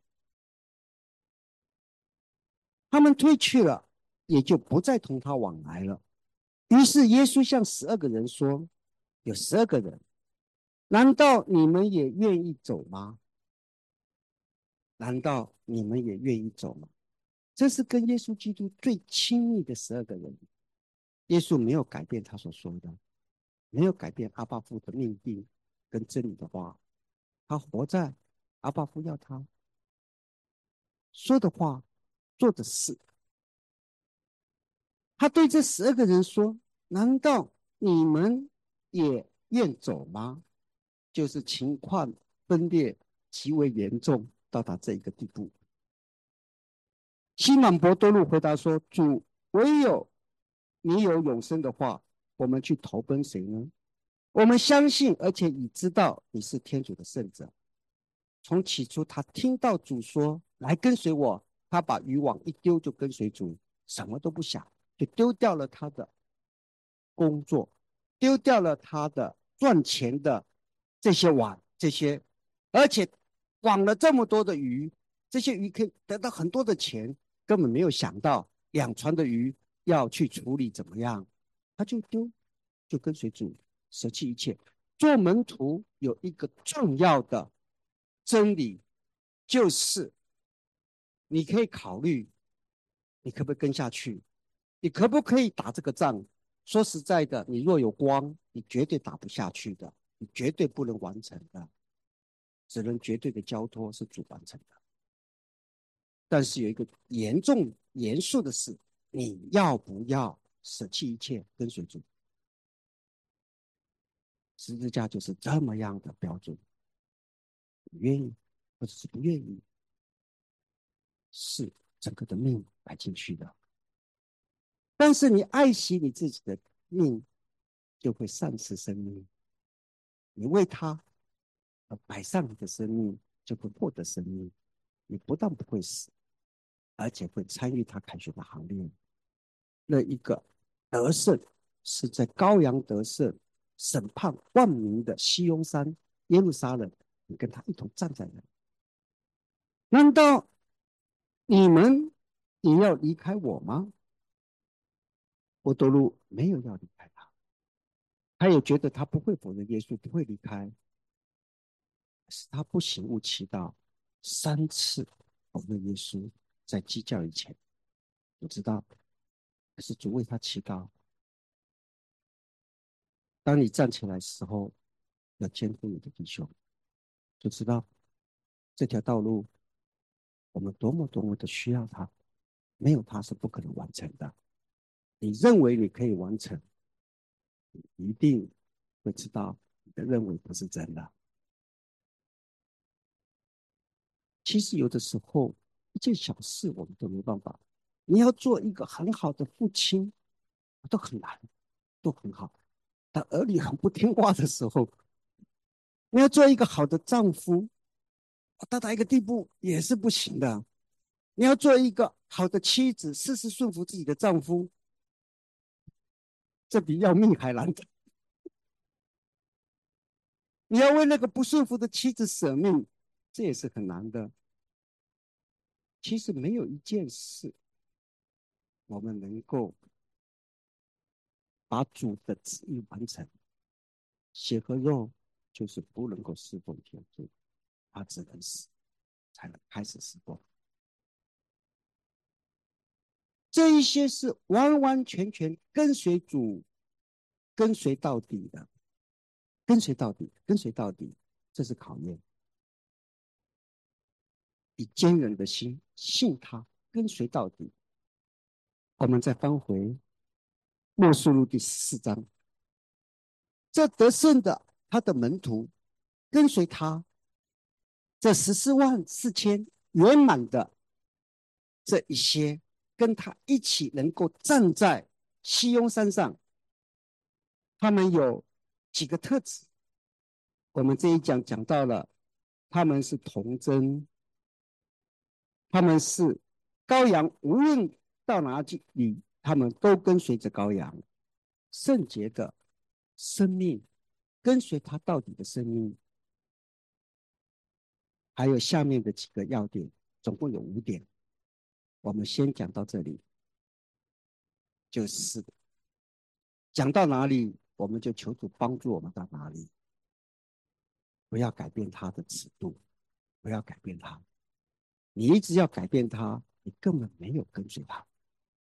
他们退去了，也就不再同他往来了。于是耶稣向12个人说：有12个人，难道你们也愿意走吗？难道你们也愿意走吗？这是跟耶稣基督最亲密的12个人。耶稣没有改变他所说的，没有改变阿爸父的命定跟真理的话，他活在阿爸父要他说的话、做的事。他对这12个人说：难道你们也愿走吗？就是情况分裂极为严重，到达这一个地步。西满伯多禄回答说：主，唯有你有永生的话，我们去投奔谁呢？我们相信，而且已知道你是天主的圣者。从起初，他听到主说：来跟随我，他把渔网一丢就跟随主，什么都不想，就丢掉了他的工作，丢掉了他的赚钱的这些网，这些，而且网了这么多的鱼，这些鱼可以得到很多的钱，根本没有想到养船的鱼要去处理怎么样，他就丢，就跟随主，舍弃一切。做门徒有一个重要的真理，就是你可以考虑，你可不可以跟下去？你可不可以打这个仗？说实在的，你若有光，你绝对打不下去的，你绝对不能完成的，只能绝对的交托是主完成的。但是有一个严重严肃的事，你要不要舍弃一切跟随主？十字架就是这么样的标准，你愿意或者是不愿意，是整个的命摆进去的。但是你爱惜你自己的命，就会丧失生命。你为他而摆上你的生命，就会获得生命。你不但不会死，而且会参与他凯旋的行列。那一个得胜是在羔羊得胜、审判万民的西雍山耶路撒冷，你跟他一同站在那里。难道你们也要离开我吗？伯多禄没有要离开他，他也觉得他不会否认耶稣，不会离开，是他不醒悟其道，3次否认耶稣，在鸡叫以前，不知道，可是主为他祈祷。当你站起来的时候，要监督你的弟兄，就知道这条道路我们多么多么的需要他，没有他是不可能完成的。你认为你可以完成，你一定会知道你的认为不是真的。其实有的时候，一件小事我们都没办法。你要做一个很好的父亲，都很难，都很好。当儿女很不听话的时候，你要做一个好的丈夫，到达一个地步也是不行的。 你要做一个好的妻子，事事顺服自己的丈夫，这比要命还难的。你要为那个不顺服的妻子舍命，这也是很难的。其实没有一件事我们能够把主的旨意完成，血和肉就是不能够侍奉天主，他只能死才能开始侍奉。这一些是完完全全跟随主、跟随到底的，跟随到底，跟随到底，这是考验。以坚韧的心信他，跟随到底。我们再翻回《默示录》第14章，这得胜的他的门徒跟随他，这14万4千圆满的这一些，跟他一起能够站在西雍山上，他们有几个特质。我们这一讲讲到了，他们是童真，他们是羔羊，无论到哪里，他们都跟随着羔羊，圣洁的生命，跟随他到底的生命。还有下面的几个要点，总共有5点。我们先讲到这里，就是讲到哪里，我们就求主帮助我们到哪里，不要改变他的尺度，不要改变他。你一直要改变他，你根本没有跟随他。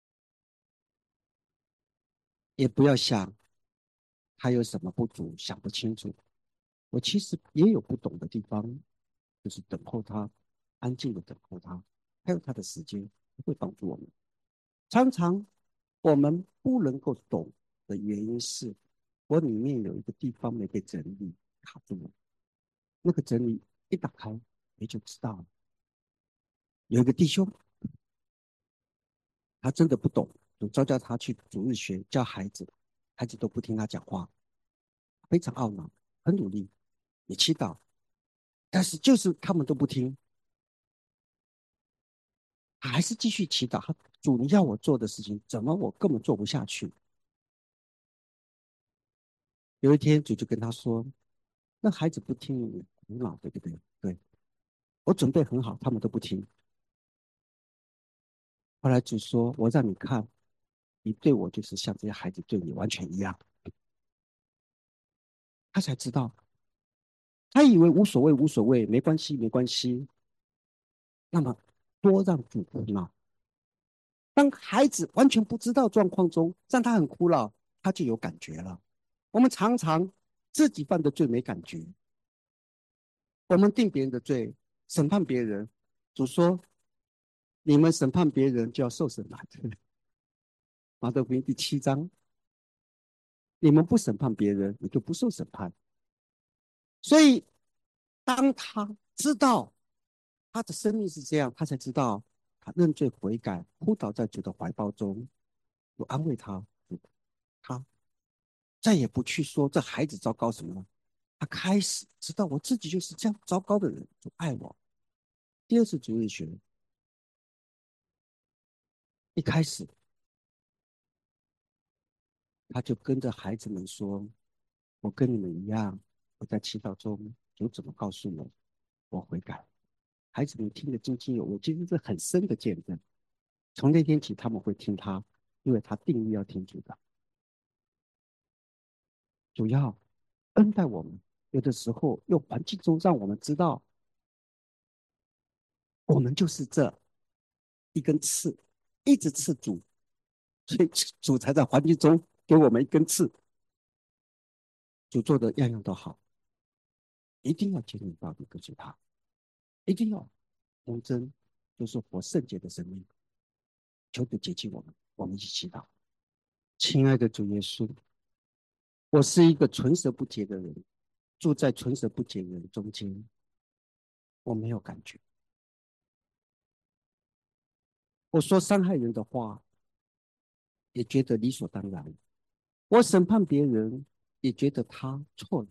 也不要想他有什么不足，想不清楚。我其实也有不懂的地方，就是等候他，安静的等候他，还有他的时间会帮助我们。常常我们不能够懂的原因是，我里面有一个地方没被整理，卡住了。那个整理一打开，你就知道了。有一个弟兄，他真的不懂，就招叫他去主日学教孩子，孩子都不听他讲话，非常懊恼，很努力，也祈祷，但是就是他们都不听，他还是继续祈祷。他主，你要我做的事情，怎么我根本做不下去？有一天，主就跟他说：“那孩子不听你，苦恼，对不对？对，我准备很好，他们都不听。后来主说：我让你看，你对我就是像这些孩子对你完全一样。他才知道，他以为无所谓，无所谓，没关系，没关系。那么多让主苦恼。当孩子完全不知道状况中，让他很苦恼，他就有感觉了。我们常常自己犯的罪没感觉，我们定别人的罪，审判别人。主说：你们审判别人，就要受审判。马可福音第7章，你们不审判别人，你就不受审判。所以，当他知道他的生命是这样，他才知道他认罪悔改，扑倒在主的怀抱中，有安慰他，他再也不去说这孩子糟糕什么了。他开始知道我自己就是这样糟糕的人，主爱我。第二次主日学，一开始他就跟着孩子们说：我跟你们一样，我在祈祷中，主怎么告诉我，我悔改。孩子们听得津津有味，其实是很深的见证。从那天起，他们会听他，因为他定义要听主的。主要恩待我们，有的时候用环境中让我们知道，我们就是这一根刺，一直刺主，所以主才在环境中给我们一根刺。主做的样样都好，一定要坚定到底跟随他，一定要童真，就是活圣洁的生命。求主接近我们，我们一起祈祷。亲爱的主耶稣，我是一个纯舌不洁的人，住在纯舌不洁的人中间，我没有感觉。我说伤害人的话，也觉得理所当然；我审判别人，也觉得他错了。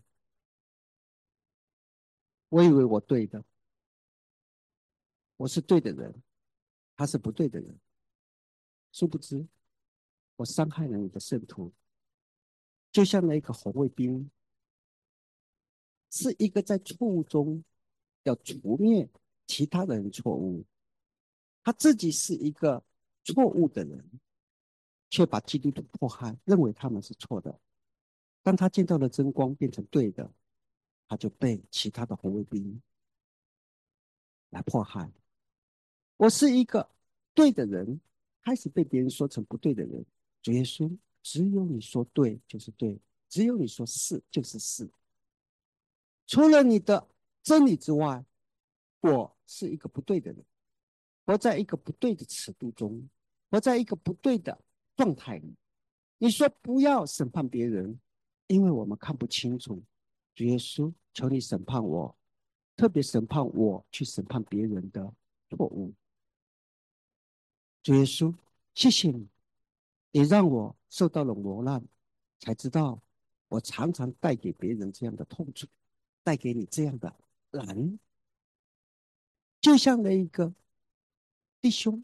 我以为我对的，我是对的人， 他是不对的人。殊不知，我伤害了你的圣徒，就像那个红卫兵，是一个在错误中要除灭其他人错误，他自己是一个错误的人，却把基督徒迫害，认为他们是错的。当他见到了真光变成对的，他就被其他的红卫兵来迫害。我是一个对的人，开始被别人说成不对的人。主耶稣，只有你说对就是对，只有你说是就是是。除了你的真理之外，我是一个不对的人，活在一个不对的尺度中，活在一个不对的状态里。你说不要审判别人，因为我们看不清楚。主耶稣，求你审判我，特别审判我去审判别人的错误。主耶稣，谢谢你，也让我受到了磨难，才知道我常常带给别人这样的痛楚，带给你这样的难，就像那一个弟兄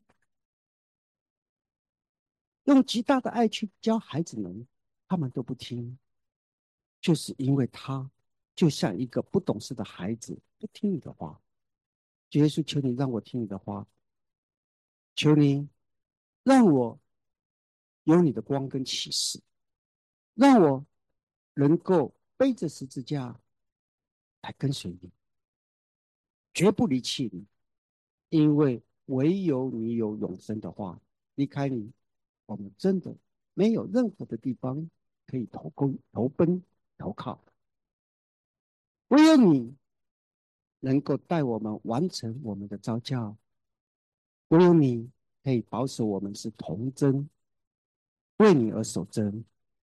用极大的爱去教孩子们，他们都不听，就是因为他就像一个不懂事的孩子，不听你的话。主耶稣，求你让我听你的话，求你让我有你的光跟启示，让我能够背着十字架来跟随你，绝不离弃你，因为唯有你有永生的话，离开你，我们真的没有任何的地方可以投奔、投靠。唯有你能够带我们完成我们的召教，唯有你可以保守我们是童真，为你而守贞，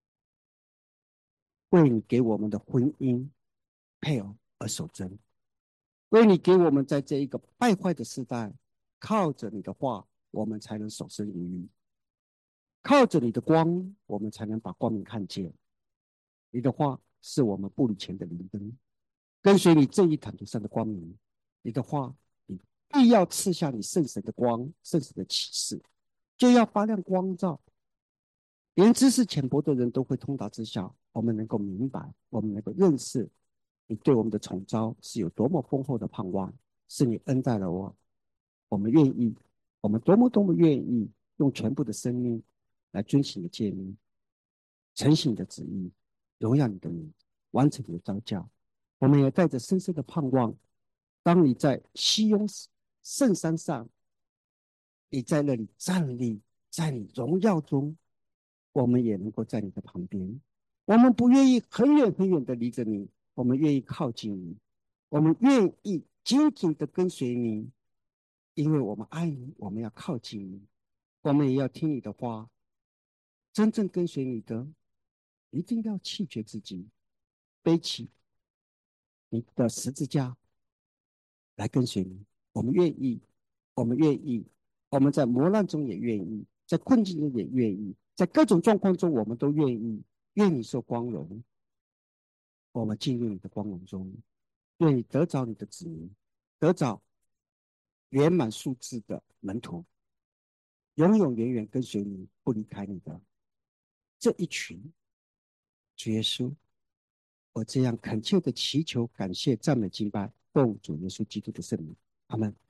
为你给我们的婚姻配偶而守贞，为你给我们在这一个败坏的时代，靠着你的话，我们才能守身如玉；靠着你的光，我们才能把光明看见。你的话是我们步履前的灵灯，跟随你这一坦途上的光明。你的话，你必要赐下你圣神的光、圣神的启示，就要发亮光照，连知识浅薄的人都会通达知晓。我们能够明白，我们能够认识你对我们的宠召是有多么丰厚的盼望，是你恩待了我。我们愿意，我们多么愿意用全部的生命来遵循你的诫命，诚信你的旨意，荣耀你的名，完成你的召教。我们也带着深深的盼望，当你在西雍圣山上，你在那里站立，在你荣耀中，我们也能够在你的旁边。我们不愿意很远很远的离着你，我们愿意靠近你，我们愿意紧紧的跟随你，因为我们爱你，我们要靠近你，我们也要听你的话。真正跟随你的，一定要弃绝自己，背起你的十字架来跟随你。我们愿意，我们愿意，我们在磨难中也愿意，在困境中也愿意，在各种状况中我们都愿意。愿你受光荣，我们进入你的光荣中，愿你得着你的子民，得着圆满数字的门徒，永永远远跟随你，不离开你的这一群。主耶稣，我这样恳切的祈求、感谢、赞美、敬拜，奉主耶稣基督的圣名，阿门。